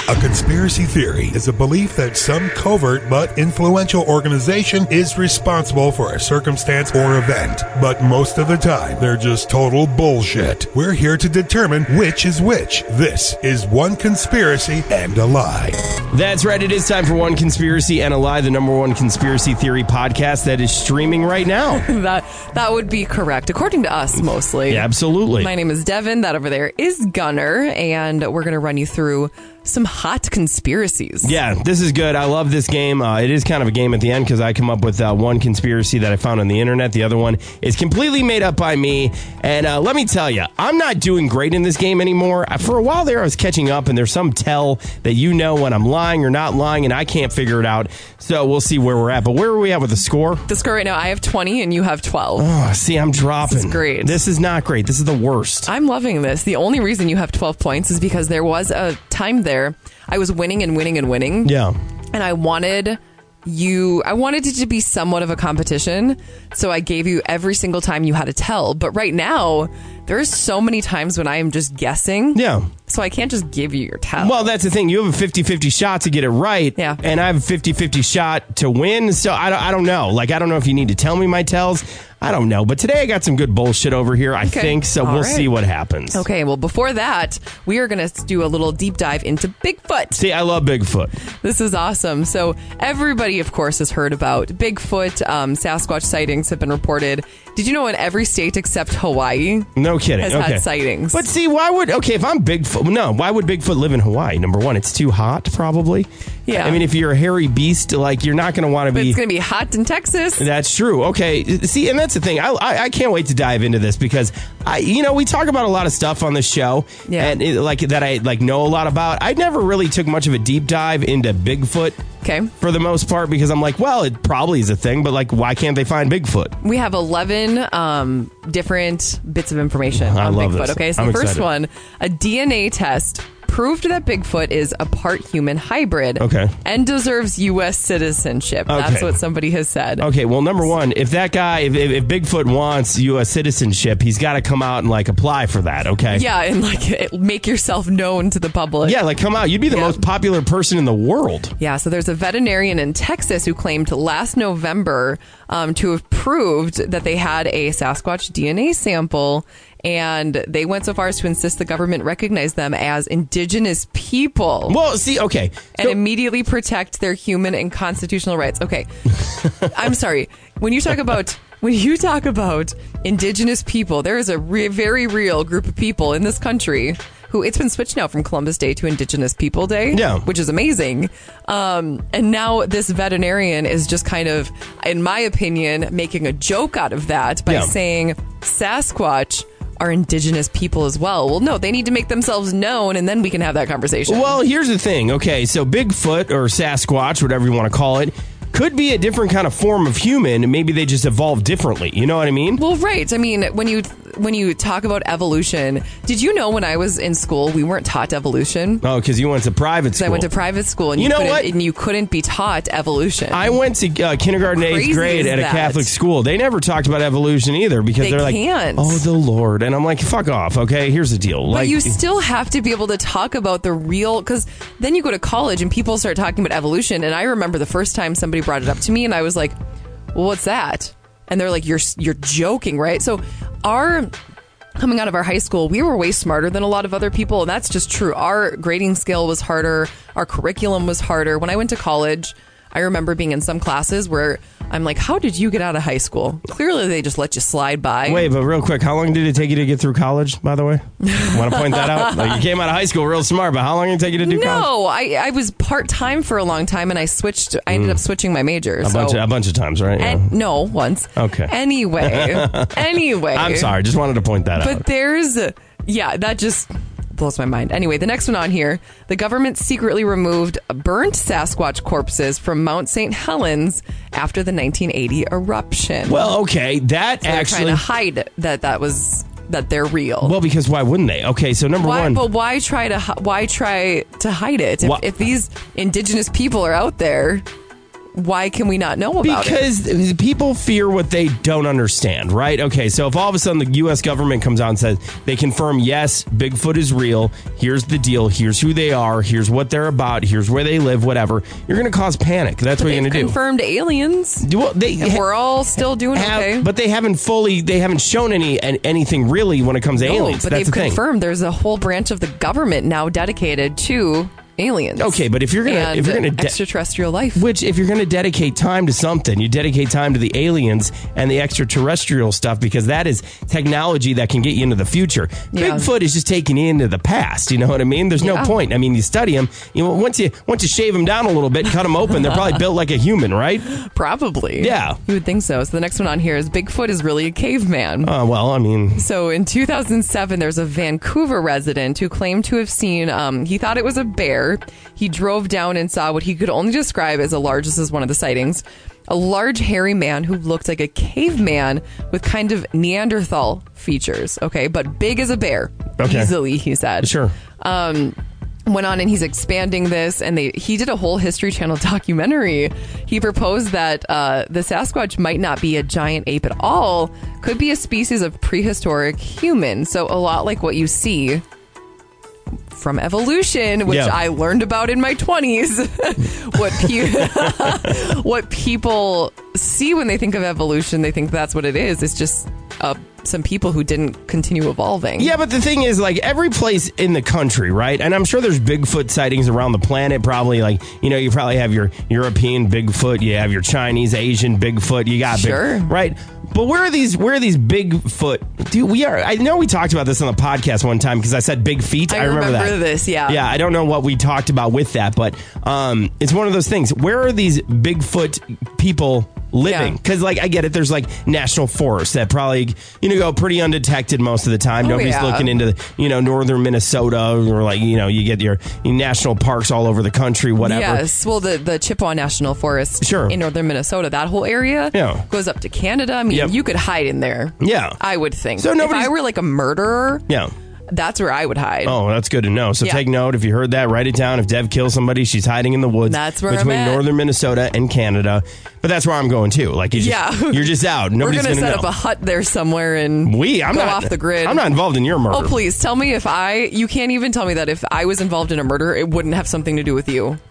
A conspiracy theory is a belief that some covert but influential organization is responsible for a circumstance or event. But most of the time, they're just total bullshit. We're here to determine which is which. This is One Conspiracy and a Lie. That's right. It is time for One Conspiracy and a Lie, the number one conspiracy theory podcast that is streaming right now. That would be correct, according to us, mostly. Yeah, absolutely. My name is Devin. That over there is Gunner, and we're going to run you through some hot conspiracies. Yeah, this is good. I love this game. It is kind of a game at the end because I come up with one conspiracy that I found on the internet. The other one is completely made up by me. And let me tell you, I'm not doing great in this game anymore. For a while there, I was catching up, and there's some tell that you know when I'm lying or not lying, and I can't figure it out. So we'll see where we're at. But where are we at with the score? The score right now, I have 20 and you have 12. Oh, see, I'm dropping. This is great. This is not great. This is the worst. I'm loving this. The only reason you have 12 points is because there was a time there I was winning and winning and winning. Yeah. And I wanted it to be somewhat of a competition. So I gave you every single time you had a tell. But right now, there's so many times when I am just guessing. Yeah. So I can't just give you your tell. Well, that's the thing. You have a 50-50 shot to get it right. Yeah. And I have a 50-50 shot to win. So I don't know. Like, I don't know if you need to tell me my tells. I don't know. But today I got some good bullshit over here, I think. So we'll see what happens. Okay. Well, before that, we are going to do a little deep dive into Bigfoot. See, I love Bigfoot. This is awesome. So everybody, of course, has heard about Bigfoot. Sasquatch sightings have been reported. Did you know in every state except Hawaii? No kidding. Has had sightings. But see, if I'm Bigfoot, why would Bigfoot live in Hawaii? Number one, it's too hot, probably. Yeah. I mean, if you're a hairy beast, like, you're not going to want to be. But it's going to be hot in Texas. That's true. Okay. See, and that's the thing. I can't wait to dive into this because we talk about a lot of stuff on this show, and that I know a lot about. I never really took much of a deep dive into Bigfoot. Okay. For the most part, because I'm like, well, it probably is a thing, but like, why can't they find Bigfoot? We have 11 different bits of information on love Bigfoot. This. Okay, so the first one, a DNA test proved that Bigfoot is a part human hybrid. Okay. And deserves U.S. citizenship. Okay. That's what somebody has said. Okay, well, number one, if that guy, if Bigfoot wants U.S. citizenship, he's got to come out and, like, apply for that, okay? Yeah, and, like, make yourself known to the public. Yeah, like, come out. You'd be the most popular person in the world. Yeah, so there's a veterinarian in Texas who claimed last November to have proved that they had a Sasquatch DNA sample, and they went so far as to insist the government recognize them as indigenous people. Well, see, okay. And immediately protect their human and constitutional rights. Okay. I'm sorry. When you talk about indigenous people, there is a very real group of people in this country who it's been switched now from Columbus Day to Indigenous People Day, which is amazing. And now this veterinarian is just kind of, in my opinion, making a joke out of that by saying Sasquatch are indigenous people as well. Well, no, they need to make themselves known, and then we can have that conversation. Well, here's the thing. Okay, so Bigfoot or Sasquatch, whatever you want to call it, could be a different kind of form of human. Maybe they just evolved differently. You know what I mean? Well, right. I mean, when you talk about evolution, did you know when I was in school, we weren't taught evolution? Oh, because you went to private school. I went to private school, and you couldn't be taught evolution. I went to kindergarten, 8th grade at a Catholic school. They never talked about evolution either because they're like, oh, the Lord. And I'm like, fuck off, okay? Here's the deal. But you still have to be able to talk about the real, because then you go to college and people start talking about evolution. And I remember the first time somebody brought it up to me, and I was like, well, what's that? And they're like, you're joking, right? So coming out of our high school, we were way smarter than a lot of other people, and that's just true. Our grading scale was harder. Our curriculum was harder. When I went to college, I remember being in some classes where I'm like, how did you get out of high school? Clearly, they just let you slide by. Wait, but real quick, how long did it take you to get through college, by the way? Want to point that out? Like, you came out of high school real smart, but how long did it take you to do college? No, I was part-time for a long time, and I ended up switching my major. A bunch of times, right? No, once. Okay. Anyway. I'm sorry, just wanted to point that out. But that just blows my mind. Anyway, the next one on here, the government secretly removed burnt Sasquatch corpses from Mount St. Helens after the 1980 eruption. Well, okay, they're trying to hide that they're real. Well, because why wouldn't they? Okay, so number one. But why try to hide it? If these indigenous people are out there, Why can we not know about it? Because people fear what they don't understand, right? Okay, so if all of a sudden the U.S. government comes out and says they confirm, yes, Bigfoot is real, here's the deal, here's who they are, here's what they're about, here's where they live, whatever, you're going to cause panic. That's what you're going to do. Confirmed aliens. Well, and we're all still doing okay. But they haven't shown anything really when it comes to aliens. But That's they've confirmed there's a whole branch of the government now dedicated to aliens. Okay, but if you're gonna extraterrestrial life, if you're gonna dedicate time to something, you dedicate time to the aliens and the extraterrestrial stuff, because that is technology that can get you into the future. Yeah. Bigfoot is just taking you into the past. You know what I mean? There's no point. I mean, you study them. You know, once you shave them down a little bit, cut them open, they're probably built like a human, right? Probably. Yeah, you would think so. So the next one on here is Bigfoot is really a caveman. Well, I mean, so in 2007, there's a Vancouver resident who claimed to have seen. He thought it was a bear. He drove down and saw what he could only describe as this is one of the sightings, a large hairy man who looked like a caveman with kind of Neanderthal features, okay, but big as a bear, easily, he said. Sure. Went on and he's expanding this, and he did a whole History Channel documentary. He proposed that the Sasquatch might not be a giant ape at all, could be a species of prehistoric human, so a lot like what you see from evolution, which I learned about in my 20s. What people see when they think of evolution, they think that's what it is. It's just some people who didn't continue evolving. Yeah, but the thing is, like, every place in the country, right? And I'm sure there's Bigfoot sightings around the planet. Probably, like, you probably have your European Bigfoot, you have your Chinese, Asian Bigfoot, you got right? But where are these Bigfoot? Dude, I know we talked about this on the podcast one time because I said big feet. I remember that. This, yeah. Yeah, I don't know what we talked about with that, but it's one of those things. Where are these Bigfoot people living? Because, like, I get it. There's, like, national forests that probably, go pretty undetected most of the time. Nobody's looking into, northern Minnesota, or, like, you get your national parks all over the country, whatever. Yes. Well, the Chippewa National Forest in northern Minnesota, that whole area goes up to Canada. I mean, you could hide in there. Yeah. I would think. So if I were, like, a murderer... Yeah. That's where I would hide. Oh, that's good to know. So take note. If you heard that, write it down. If Dev kills somebody, she's hiding in the woods. That's where between I'm at. northern Minnesota and Canada. But that's where I'm going too. Like, you're just out. Nobody's going to set know. up a hut there somewhere and go off the grid. I'm not involved in your murder. Oh, please tell me you can't even tell me that if I was involved in a murder, it wouldn't have something to do with you.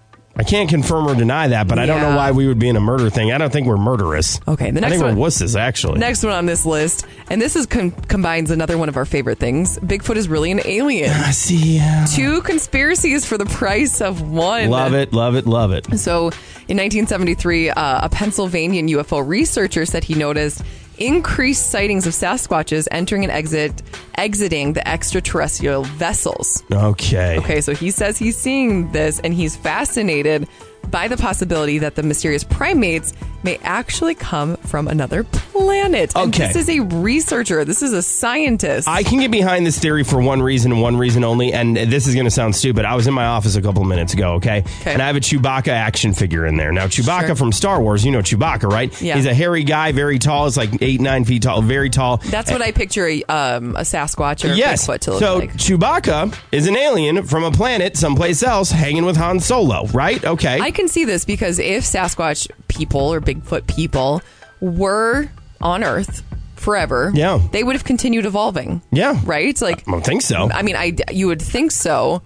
I can't confirm or deny that, but I don't know why we would be in a murder thing. I don't think we're murderous. Okay, the next I think one, we're wusses, actually. Next one on this list, and this is combines another one of our favorite things. Bigfoot is really an alien. I see. 2 conspiracies for the price of 1. Love it, love it, love it. So, in 1973, a Pennsylvania UFO researcher said he noticed increased sightings of Sasquatches entering and exiting the extraterrestrial vessels. Okay, so he says he's seeing this and he's fascinated by the possibility that the mysterious primates may actually come from another planet. And this is a researcher. This is a scientist. I can get behind this theory for one reason and one reason only, and this is going to sound stupid. I was in my office a couple of minutes ago, okay? And I have a Chewbacca action figure in there. Now, Chewbacca from Star Wars, you know Chewbacca, right? Yeah. He's a hairy guy, very tall. It's like 8-9 feet tall, very tall. That's what I picture a Sasquatch or a Bigfoot to look like. So Chewbacca is an alien from a planet someplace else hanging with Han Solo, right? Okay. I can see this because if Sasquatch people or Bigfoot people were on Earth forever, they would have continued evolving. Yeah. Right? Like, I don't think so. I mean, you would think so.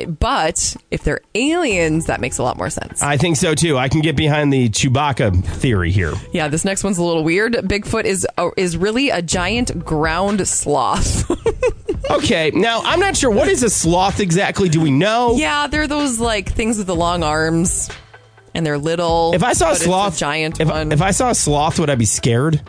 But if they're aliens, that makes a lot more sense. I think so, too. I can get behind the Chewbacca theory here. Yeah, this next one's a little weird. Bigfoot is really a giant ground sloth. Okay, now, I'm not sure. What is a sloth exactly? Do we know? Yeah, they're those, like, things with the long arms. And they're little. If I saw a sloth, it's a giant one. If I saw a sloth, would I be scared?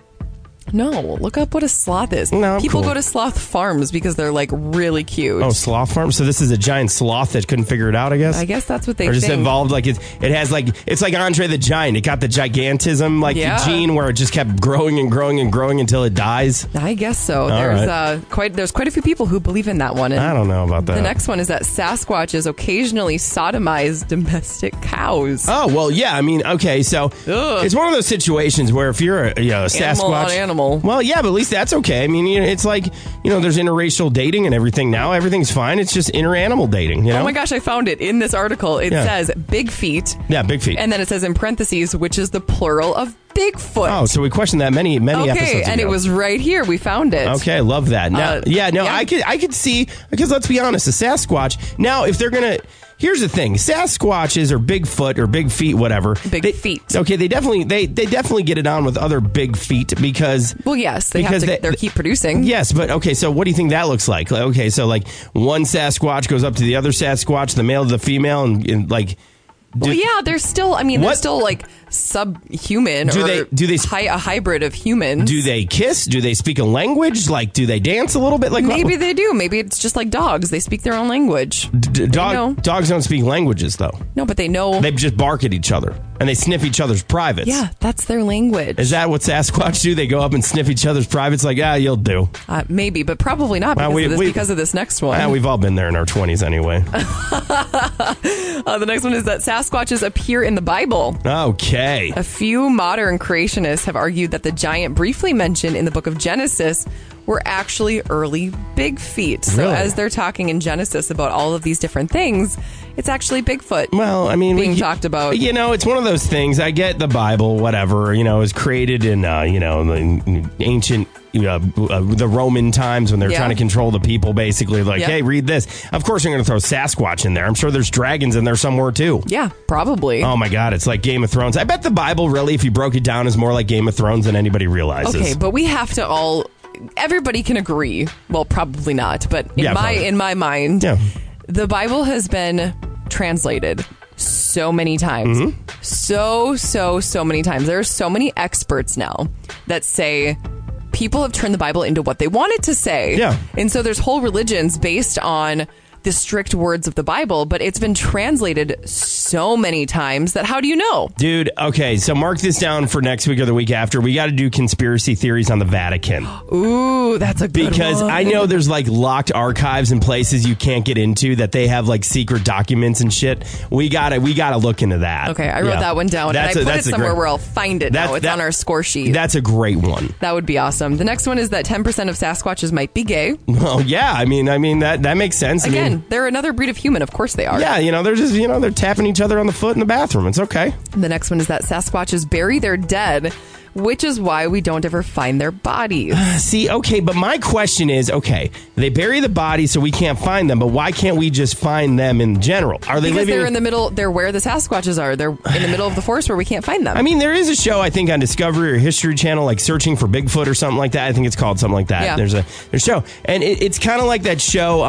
No, look up what a sloth is. No, people go to sloth farms because they're like really cute. Oh, sloth farms. So this is a giant sloth that couldn't figure it out, I guess. I guess that's what they or just think. Evolved like it has like it's like Andre the Giant. It got the gigantism gene where it just kept growing and growing and growing until it dies. I guess so. There's quite a few people who believe in that one. And I don't know about that. The next one is that Sasquatches occasionally sodomize domestic cows. Oh well, yeah. I mean, okay, so it's one of those situations where if you're a Sasquatch, animal. Well, yeah, but at least that's okay. I mean, it's like, there's interracial dating and everything now. Everything's fine. It's just inter-animal dating, Oh my gosh, I found it in this article. It says big feet. Yeah, big feet. And then it says in parentheses, which is the plural of Bigfoot. Oh, so we questioned that many episodes ago. And it was right here. We found it. Okay, love that. Now, I could see, because let's be honest, the Sasquatch, now if they're going to, here's the thing, Sasquatches or Bigfoot or Big Feet, whatever. Big feet. Okay, they definitely get it on with other big feet because... Well, yes, they keep producing. Yes, but okay, so what do you think that looks like? Okay, so like one Sasquatch goes up to the other Sasquatch, the male to the female, and like... Well, yeah, they're still, they're still like subhuman do or they a hybrid of humans. Do they kiss? Do they speak a language? Like, do they dance a little bit? Like, maybe they do. Maybe it's just like dogs. They speak their own language. Dogs don't speak languages, though. No, but they know. They just bark at each other, and they sniff each other's privates. Yeah, that's their language. Is that what Sasquatch do? They go up and sniff each other's privates like, you'll do. Maybe, but probably not because of this next one. We've all been there in our 20s anyway. The next one is that Sasquatches appear in the Bible. Okay. A few modern creationists have argued that the giant briefly mentioned in the book of Genesis were actually early big feet. So Really? as they're talking in Genesis about all of these different things, it's actually Bigfoot. Well, I mean, being talked about. It's one of those things. I get the Bible, whatever, was created in, the ancient, the Roman times when they're trying to control the people, basically. Like, hey, read this. Of course, I'm going to throw Sasquatch in there. I'm sure there's dragons in there somewhere, too. Yeah, probably. Oh, my God. It's like Game of Thrones. I bet the Bible, really, if you broke it down, is more like Game of Thrones than anybody realizes. Okay, but we have to all... Everybody can agree. Well, probably not, but in my mind, the Bible has been translated so many times. Mm-hmm. So many times. There are so many experts now that say people have turned the Bible into what they want it to say. Yeah. And so there's whole religions based on the strict words of the Bible, but it's been translated so many times that how do you know? Dude, okay, so mark this down for next week or the week after. We got to do conspiracy theories on the Vatican. Ooh, that's a good Because one. I know there's like locked archives and places you can't get into that they have like secret documents and shit. We gotta look into that. Okay, I wrote that one down and I put it somewhere where I'll find it now. It's on our score sheet. That's a great one. That would be awesome. The next one is that 10% of Sasquatches might be gay. Well, yeah, I mean that makes sense. Again, they're another breed of human. Of course they are. Yeah, they're just, they're tapping each other on the foot in the bathroom. It's okay. The next one is that Sasquatches bury their dead, which is why we don't ever find their bodies. See, okay, but my question is, okay, they bury the bodies so we can't find them, but why can't we just find them in general? Are they because living they're in the middle, they're where the Sasquatches are. They're in the middle of the forest where we can't find them. I mean, there is a show, I think, on Discovery or History Channel, like Searching for Bigfoot or something like that. I think it's called something like that. Yeah. There's a show. And it's kind of like that show,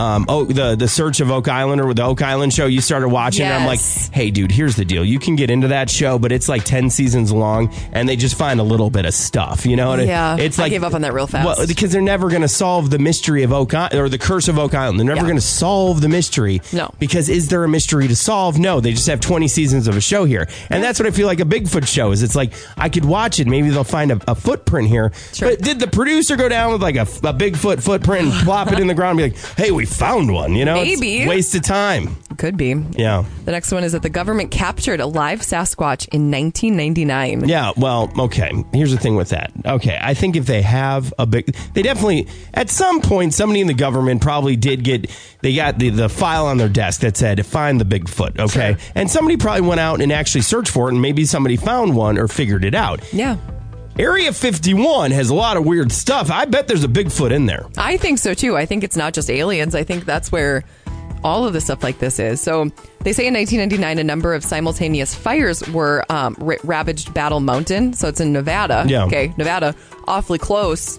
the Search of Oak Island, or the Oak Island show you started watching. Yes. And I'm like, hey, dude, here's the deal. You can get into that show, but it's like 10 seasons long, and they just find a little bit of stuff, Yeah, it's like, I gave up on that real fast. Well, because they're never going to solve the mystery of Oak Island, or the curse of Oak Island. They're never going to solve the mystery. No. Because is there a mystery to solve? No, they just have 20 seasons of a show here. And that's what I feel like a Bigfoot show is. It's like, I could watch it. Maybe they'll find a footprint here. Sure. But did the producer go down with like a Bigfoot footprint and plop it in the ground and be like, hey, we found one, Maybe. It's a waste of time. Could be. Yeah. The next one is that the government captured a live Sasquatch in 1999. Yeah, well, okay. Here's the thing with that. Okay, I think if they have they definitely, at some point, somebody in the government probably they got the file on their desk that said, find the Bigfoot, okay? Sure. And somebody probably went out and actually searched for it, and maybe somebody found one or figured it out. Yeah. Area 51 has a lot of weird stuff. I bet there's a Bigfoot in there. I think so, too. I think it's not just aliens. I think that's where all of the stuff like this is. So they say in 1999, a number of simultaneous fires were ravaged Battle Mountain. So it's in Nevada. Yeah. Okay, Nevada, awfully close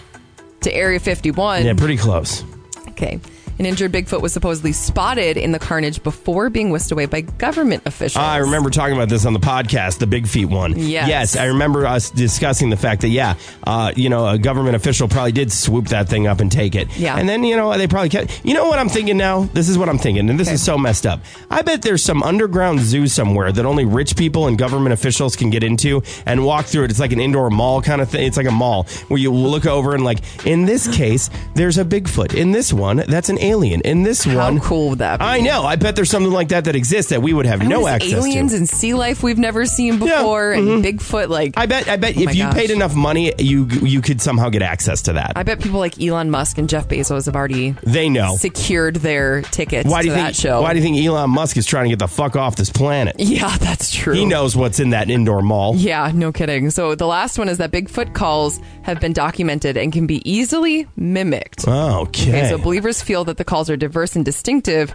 to Area 51. Yeah, pretty close. Okay. An injured Bigfoot was supposedly spotted in the carnage before being whisked away by government officials. I remember talking about this on the podcast, the Big Feet one. Yes. I remember us discussing the fact that, a government official probably did swoop that thing up and take it. Yeah. And then, they probably kept... You know what I'm thinking now? This is what I'm thinking, and this is so messed up. I bet there's some underground zoo somewhere that only rich people and government officials can get into and walk through it. It's like an indoor mall kind of thing. It's like a mall where you look over and, like, in this case, there's a Bigfoot. In this one, that's an alien. In this one, How cool would that be? I know. I bet there's something like that exists that we would have no access aliens to. and sea life we've never seen before, and Bigfoot. Like, I bet if you paid enough money, you could somehow get access to that. I bet people like Elon Musk and Jeff Bezos have already secured their tickets to that show. Why do you think Elon Musk is trying to get the fuck off this planet? Yeah, that's true. He knows what's in that indoor mall. Yeah, no kidding. So the last one is that Bigfoot calls have been documented and can be easily mimicked. Okay. So believers feel that the calls are diverse and distinctive,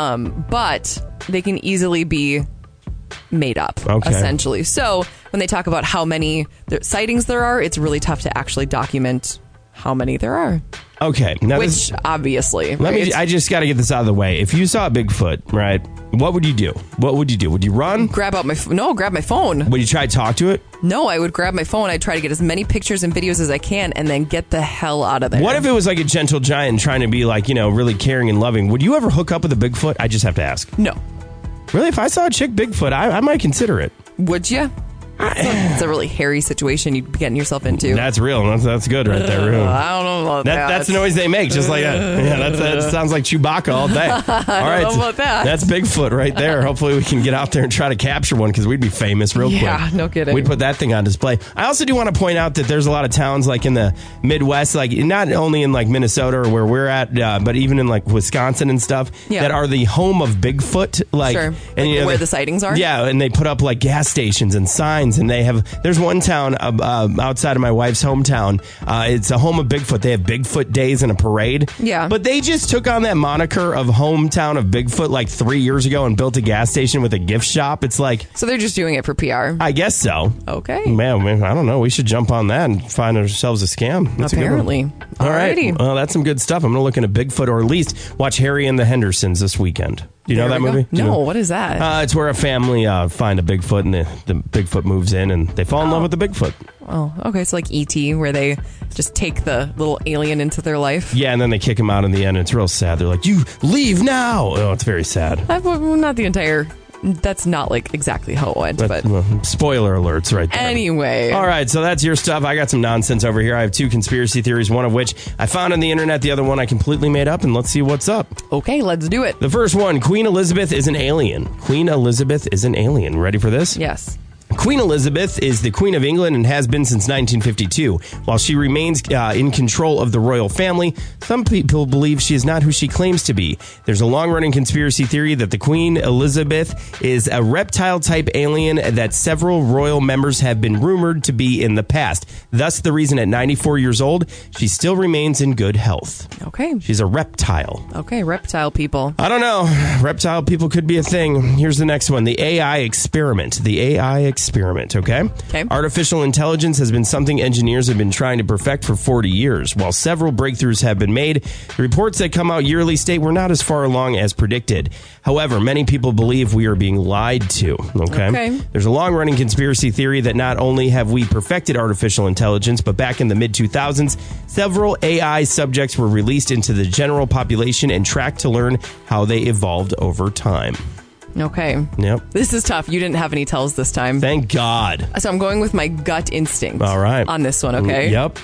but they can easily be made up, essentially. So when they talk about how many sightings there are, it's really tough to actually document how many there are. Okay. Now Obviously. I just got to get this out of the way. If you saw a Bigfoot, right, what would you do? What would you do? Would you run? Grab my phone. Would you try to talk to it? No, I would grab my phone. I'd try to get as many pictures and videos as I can and then get the hell out of there. What if it was like a gentle giant trying to be like, really caring and loving? Would you ever hook up with a Bigfoot? I just have to ask. No. Really? If I saw a chick Bigfoot, I might consider it. Would you? It's a really hairy situation you'd be getting yourself into. That's real. That's good right there. Real. I don't know about that. That's the noise they make, just like that. Yeah, that sounds like Chewbacca all day. All right, don't know about that. That's Bigfoot right there. Hopefully we can get out there and try to capture one because we'd be famous real quick. Yeah, no kidding. We'd put that thing on display. I also do want to point out that there's a lot of towns like in the Midwest, like not only in like Minnesota or where we're at, but even in like Wisconsin and stuff, that are the home of Bigfoot. Like, sure. And where the sightings are? Yeah, and they put up like gas stations and signs, and there's one town outside of my wife's hometown. It's a home of Bigfoot. They have Bigfoot days and a parade. Yeah. But they just took on that moniker of hometown of Bigfoot like 3 years ago and built a gas station with a gift shop. It's like... So they're just doing it for PR? I guess so. Okay. Man, I don't know. We should jump on that and find ourselves a scam. That's apparently. A good one. All right. Well, that's some good stuff. I'm going to look into Bigfoot, or at least watch Harry and the Hendersons this weekend. Do you know that movie? No, what is that? It's where a family find a Bigfoot, and the Bigfoot moves in, and they fall in love with the Bigfoot. Oh, okay. So like E.T., where they just take the little alien into their life. Yeah, and then they kick him out in the end, and it's real sad. They're like, "You leave now!" Oh, it's very sad. Not the entire... That's not like exactly how it went, but spoiler alerts right there. Anyway. All right, so that's your stuff. I got some nonsense over here. I have 2 conspiracy theories, one of which I found on the internet, the other one I completely made up, and let's see what's up. Okay, let's do it. The first one, Queen Elizabeth is an alien. Queen Elizabeth is an alien. Ready for this? Yes. Queen Elizabeth is the Queen of England and has been since 1952. While she remains in control of the royal family, some people believe she is not who she claims to be. There's a long-running conspiracy theory that the Queen Elizabeth is a reptile-type alien that several royal members have been rumored to be in the past. Thus, the reason at 94 years old, she still remains in good health. Okay. She's a reptile. Okay, reptile people. I don't know. Reptile people could be a thing. Here's the next one. The AI experiment. The AI experiment, okay? Artificial intelligence has been something engineers have been trying to perfect for 40 years. While several breakthroughs have been made, the reports that come out yearly state we're not as far along as predicted. However, many people believe we are being lied to, okay? There's a long-running conspiracy theory that not only have we perfected artificial intelligence, but back in the mid-2000s, several AI subjects were released into the general population and tracked to learn how they evolved over time. Okay. Yep. This is tough. You didn't have any tells this time. Thank God. So I'm going with my gut instinct. All right. On this one, okay? Yep.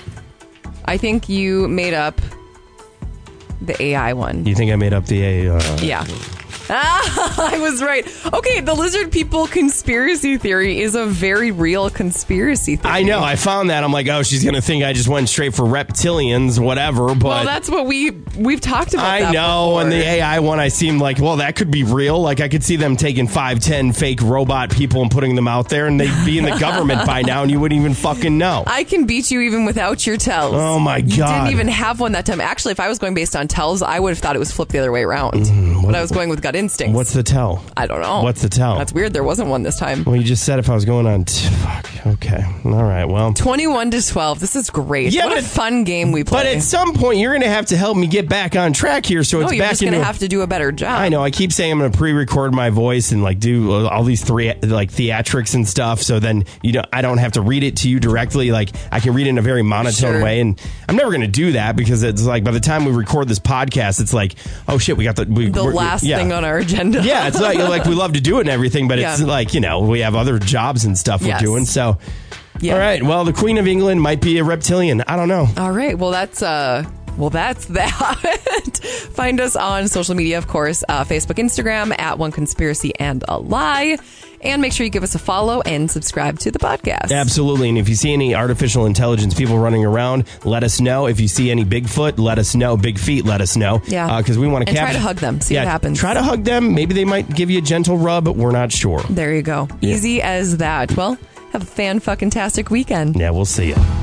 I think you made up the AI one. You think I made up the AI? Yeah. I was right. Okay, the lizard people conspiracy theory is a very real conspiracy theory. I know. I found that. I'm like, oh, she's going to think I just went straight for reptilians, whatever. But well, that's what we've talked about. I know. Before. And the AI one, I seemed like, well, that could be real. Like, I could see them taking 5, 10 fake robot people and putting them out there, and they'd be in the government by now, and you wouldn't even fucking know. I can beat you even without your tells. Oh, my God. You didn't even have one that time. Actually, if I was going based on tells, I would have thought it was flipped the other way around. But I was going with gut instincts. What's the tell? I don't know. What's the tell? That's weird. There wasn't one this time. Well, you just said if I was going on... Fuck. Okay. All right. Well... 21-12. This is great. Yeah, what a fun game we play. But at some point, you're going to have to help me get back on track here. So it's you're back just going to have to do a better job. I know. I keep saying I'm going to pre-record my voice and like do all these theatrics and stuff. So then I don't have to read it to you directly. Like I can read it in a very monotone way. And I'm never going to do that because it's like by the time we record this podcast, it's like, oh shit, we got the last thing on our agenda. Yeah, it's like we love to do it and everything, but it's like we have other jobs and stuff we're doing. So. Yeah. All right. Well, the Queen of England might be a reptilian. I don't know. All right. Well, that's Well, that's that. Find us on social media, of course, Facebook, Instagram, at One Conspiracy and a Lie. And make sure you give us a follow and subscribe to the podcast. Absolutely. And if you see any artificial intelligence people running around, let us know. If you see any Bigfoot, let us know. Big feet, let us know. Yeah. Because we want to try to hug them. See what happens. Try to hug them. Maybe they might give you a gentle rub. We're not sure. There you go. Yeah. Easy as that. Well, have a fan-fucking-tastic weekend. Yeah, we'll see you.